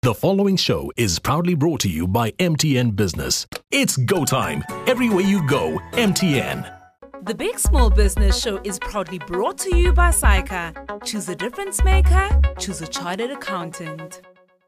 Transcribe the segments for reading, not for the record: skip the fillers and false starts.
The following show is proudly brought to you by MTN Business. It's go time. Everywhere you go, MTN. The Big Small Business Show is proudly brought to you by SAICA. Choose a difference maker. Choose a chartered accountant.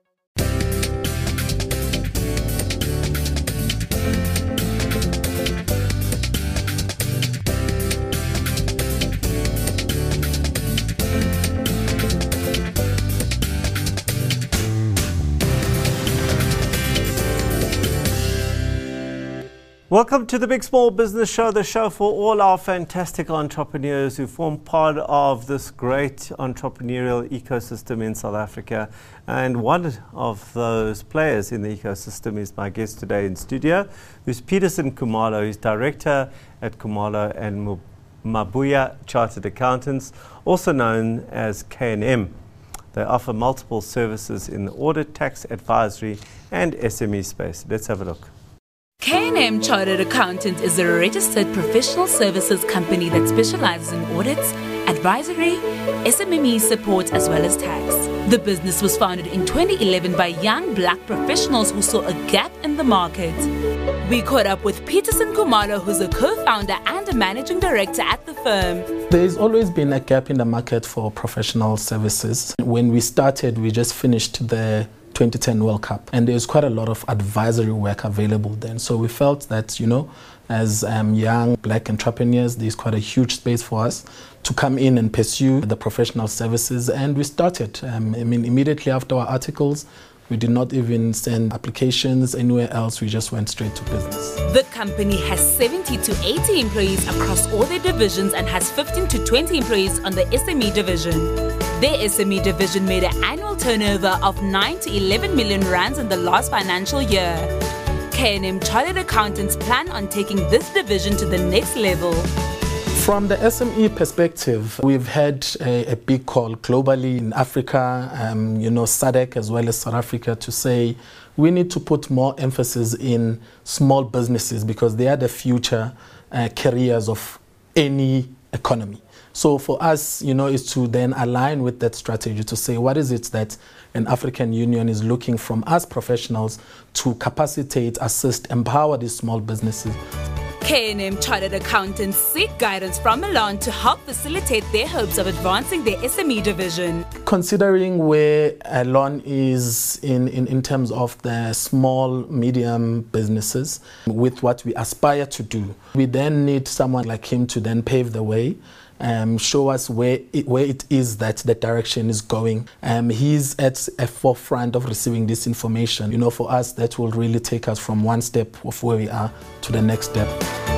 Welcome to the Big Small Business Show, the show for all our fantastic entrepreneurs who form part of this great entrepreneurial ecosystem in South Africa. And one of those players in the ecosystem is my guest today in studio, who's Peterson Khumalo. He's director at Khumalo and Mabuya Chartered Accountants, also known as K&M. They offer multiple services in the audit, tax, advisory, and SME space. Let's have a look. K&M Chartered Accountant is a registered professional services company that specializes in audits, advisory, SME support, as well as tax. The business was founded in 2011 by young black professionals who saw a gap in the market. We caught up with Peterson Khumalo, who's a co-founder and a managing director at the firm. There's always been a gap in the market for professional services. When we started, we just finished the 2010 World Cup, and there's quite a lot of advisory work available then. So we felt that, as young black entrepreneurs, there's quite a huge space for us to come in and pursue the professional services. And we started. Immediately after our articles, we did not even send applications anywhere else. We just went straight to business. The company has 70 to 80 employees across all their divisions and has 15 to 20 employees on the SME division. Their SME division made an annual turnover of 9 to 11 million rands in the last financial year. K&M Chartered Accountants plan on taking this division to the next level. From the SME perspective, we've had a big call globally in Africa, SADC as well as South Africa, to say we need to put more emphasis in small businesses because they are the future carriers of any economy. So for us, is to then align with that strategy to say what is it that an African Union is looking from us professionals to capacitate, assist, empower these small businesses. K&M Chartered Accountants seek guidance from Milan to help facilitate their hopes of advancing their SME division. Considering where Elon is in terms of the small, medium businesses, with what we aspire to do, we then need someone like him to then pave the way. Show us where it is that the direction is going. He's at a forefront of receiving this information. For us, that will really take us from one step of where we are to the next step.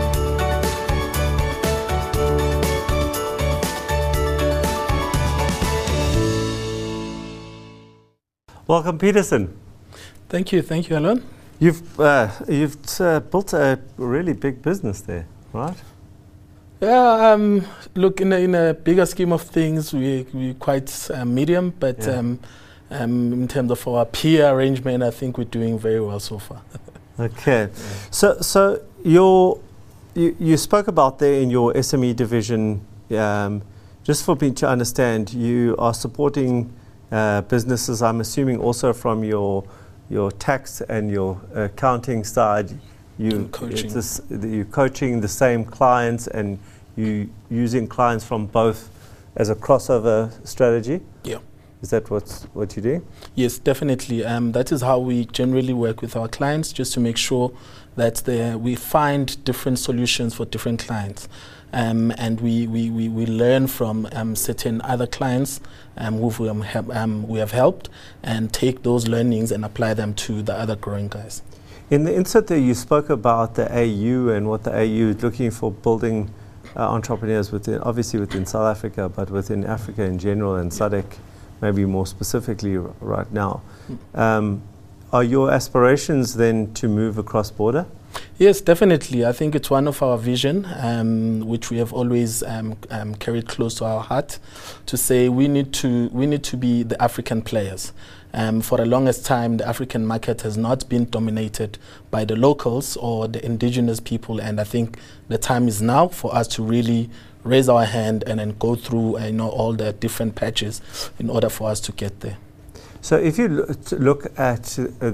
Welcome, Peterson. Thank you, Alan. You've built a really big business there, right? Yeah, look, in a bigger scheme of things, we're quite medium, but in terms of our peer arrangement, I think we're doing very well so far. Okay. So you spoke about there in your SME division, just for me to understand, you are supporting businesses, I'm assuming also from your tax and your accounting side. You're coaching the same clients and you using clients from both as a crossover strategy? Yeah. Is that what you do? Yes, definitely. That is how we generally work with our clients, just to make sure that we find different solutions for different clients. And we learn from certain other clients who we have helped and take those learnings and apply them to the other growing guys. In the insert there, you spoke about the AU and what the AU is looking for building entrepreneurs obviously within South Africa, but within Africa in general and SADC maybe more specifically right now. Are your aspirations then to move across border? Yes, definitely. I think it's one of our vision, which we have always carried close to our heart, to say we need to be the African players. For the longest time, the African market has not been dominated by the locals or the indigenous people, and I think the time is now for us to really raise our hand and then go through all the different patches in order for us to get there. So if you look at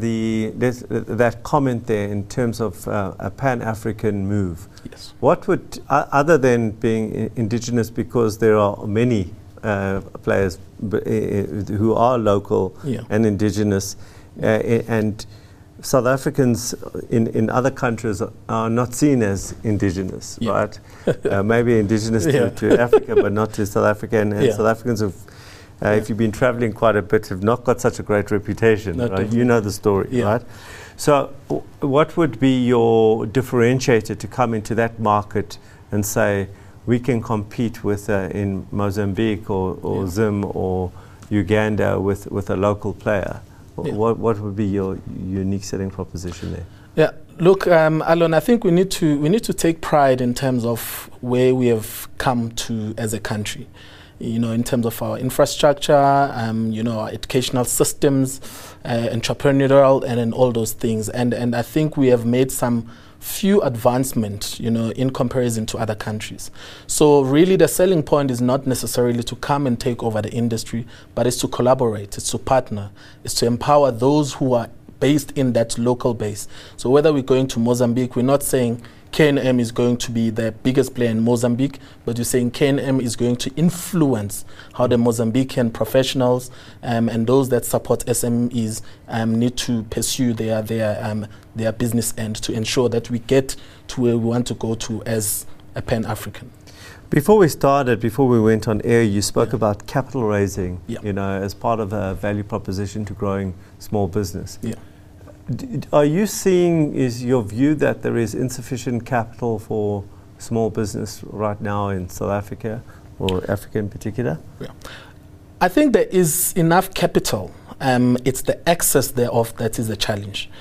that comment there in terms of a Pan-African move, yes. What would, other than being indigenous, because there are many players who are local and indigenous, and South Africans in other countries are not seen as indigenous, right? Maybe indigenous to Africa, but not to South Africa. And South Africans have, if you've been traveling quite a bit, have not got such a great reputation, right? You know the story, right? So what would be your differentiator to come into that market and say, we can compete with in Mozambique or Zim or Uganda with a local player? What would be your unique selling proposition there? Yeah, look, Alon, I think we need to take pride in terms of where we have come to as a country. In terms of our infrastructure, our educational systems, entrepreneurial, and then all those things. And I think we have made some few advancements, in comparison to other countries. So really the selling point is not necessarily to come and take over the industry, but it's to collaborate, it's to partner, it's to empower those who are based in that local base. So whether we're going to Mozambique, we're not saying K&M is going to be the biggest player in Mozambique, but you're saying K&M is going to influence how the Mozambican professionals and those that support SMEs need to pursue their business end to ensure that we get to where we want to go to as a Pan-African. Before we went on air, you spoke about capital raising, as part of a value proposition to growing small business. Yeah. Are you seeing, is your view that there is insufficient capital for small business right now in South Africa or Africa in particular? Yeah. I think there is enough capital. It's the access thereof that is a challenge.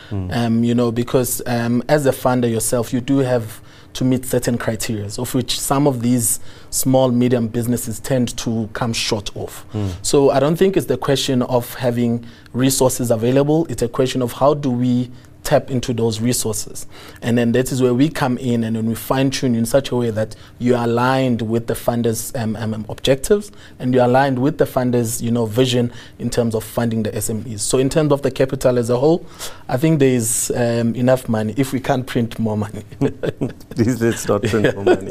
Because as a funder yourself, you do have to meet certain criteria, of which some of these small, medium businesses tend to come short of. So I don't think it's the question of having resources available. It's a question of how do we tap into those resources. And then that is where we come in, and then we fine-tune in such a way that you are aligned with the funders' objectives, and you're aligned with the funders' vision in terms of funding the SMEs. So in terms of the capital as a whole, I think there is enough money if we can't print more money. Please let's not print more money.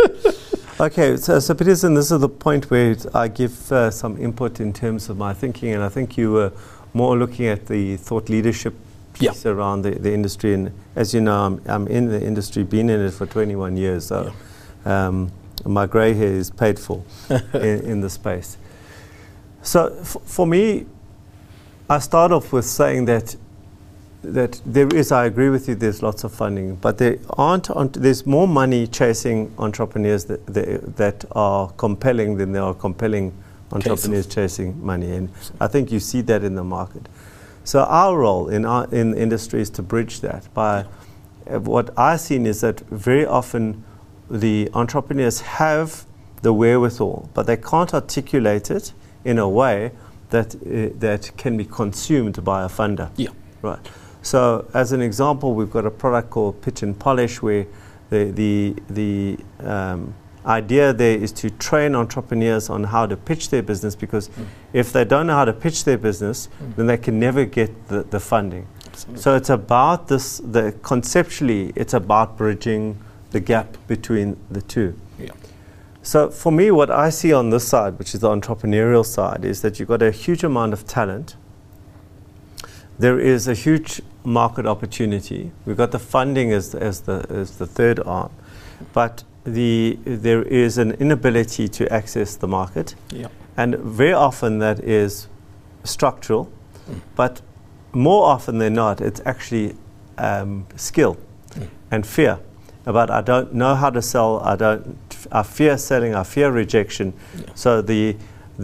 Okay, so Peterson, this is the point where I give some input in terms of my thinking, and I think you were more looking at the thought leadership piece around the industry. And as you know, I'm in the industry, been in it for 21 years, so my grey hair is paid for in the space. So for me, I start off with saying that there is, I agree with you, there's lots of funding, but there's more money chasing entrepreneurs that are compelling than there are compelling entrepreneurs chasing money. And I think you see that in the market. So our role in the industry is to bridge that by what I've seen is that very often the entrepreneurs have the wherewithal, but they can't articulate it in a way that can be consumed by a funder. Yeah. Right. So as an example, we've got a product called Pitch and Polish, where the idea there is to train entrepreneurs on how to pitch their business, because if they don't know how to pitch their business, then they can never get the funding. Absolutely. So it's about this, conceptually, it's about bridging the gap between the two. Yeah. So for me, what I see on this side, which is the entrepreneurial side, is that you've got a huge amount of talent. There is a huge market opportunity. We've got the funding as the third arm, but there is an inability to access the market, and very often that is structural, but more often than not, it's actually skill and fear. About I don't know how to sell, I fear selling, I fear rejection. So the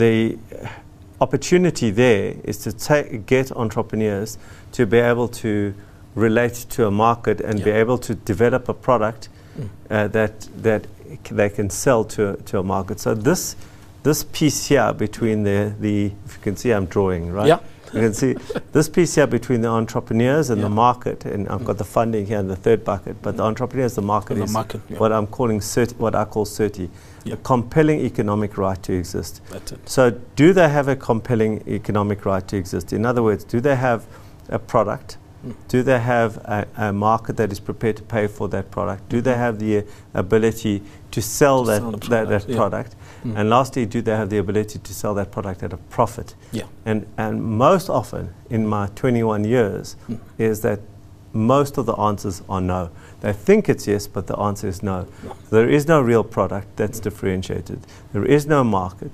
opportunity there is to get entrepreneurs to be able to relate to a market and be able to develop a product that they can sell to a market. So this piece here between the if you can see I'm drawing, right? Yeah. You can see this piece here between the entrepreneurs and the market, and I've got the funding here in the third bucket, but the entrepreneurs, the market is what I'm calling what I call CERTI, a compelling economic right to exist. That's it. So do they have a compelling economic right to exist? In other words, do they have a product? Do they have a market that is prepared to pay for that product? Do they have the ability to sell that product? And lastly, do they have the ability to sell that product at a profit? And most often in my 21 years is that most of the answers are no. They think it's yes, but the answer is no. There is no real product that's differentiated. There is no market.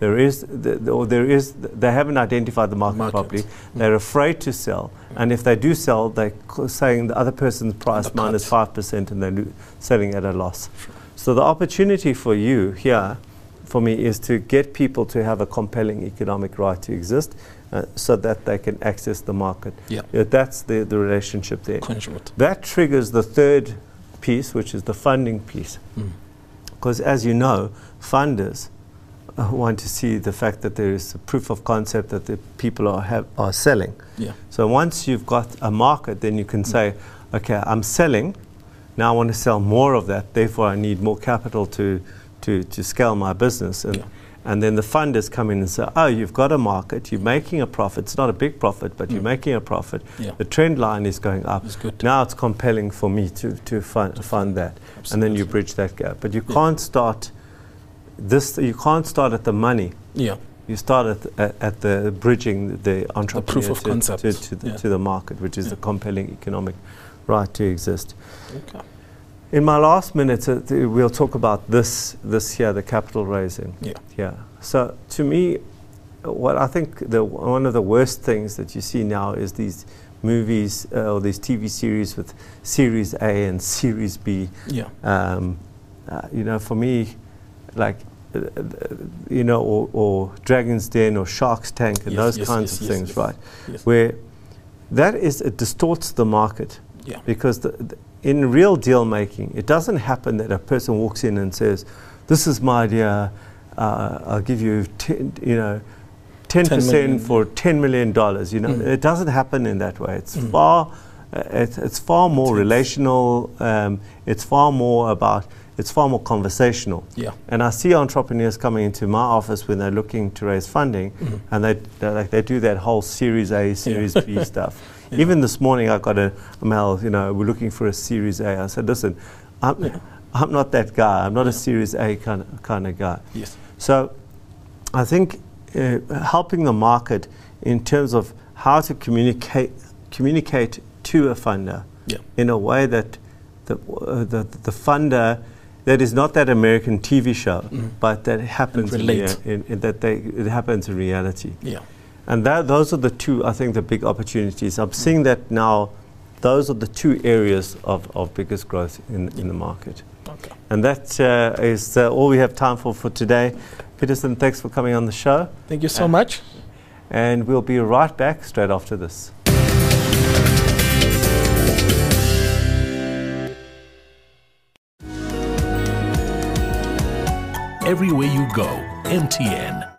They haven't identified the market properly. They're afraid to sell. And if they do sell, they're saying the other person's price minus 5% and they're selling at a loss. So the opportunity for you here, for me, is to get people to have a compelling economic right to exist so that they can access the market. That's the relationship there. That triggers the third piece, which is the funding piece. Because as you know, funders want to see the fact that there is a proof of concept that the people are selling. So once you've got a market, then you can say, okay, I'm selling, now I want to sell more of that, therefore I need more capital to scale my business. And then the funders come in and say, oh, you've got a market, you're making a profit. It's not a big profit, but you're making a profit. The trend line is going up. Now it's compelling for me to fund that. And then you bridge that gap. But you can't start you can't start at the money. You start at the bridging the entrepreneur proof of concept to the market, which is the compelling economic right to exist. In my last minute, we'll talk about this here, the capital raising. So to me, what I think one of the worst things that you see now is these movies or these TV series with Series A and Series B. For me, like, or Dragon's Den or Shark's Tank and those kinds of things, right? Where it distorts the market. Because in real deal making, it doesn't happen that a person walks in and says, "This is my idea. I'll give you 10% for $10 million." It doesn't happen in that way. It's it's far more relational. It's far more conversational. And I see entrepreneurs coming into my office when they're looking to raise funding, and they do that whole Series A, Series B stuff. Even this morning, I got a mail. We're looking for a Series A. I said, listen, I'm not that guy. I'm not a Series A kind of guy. So, I think helping the market in terms of how to communicate to a funder in a way that the funder, that is not that American TV show, but that happens it happens in reality. And those are the two, I think, the big opportunities. I'm seeing that now. Those are the two areas of biggest growth in the market. And that is all we have time for today. Peterson, thanks for coming on the show. Thank you so much. And we'll be right back straight after this. Everywhere you go, MTN.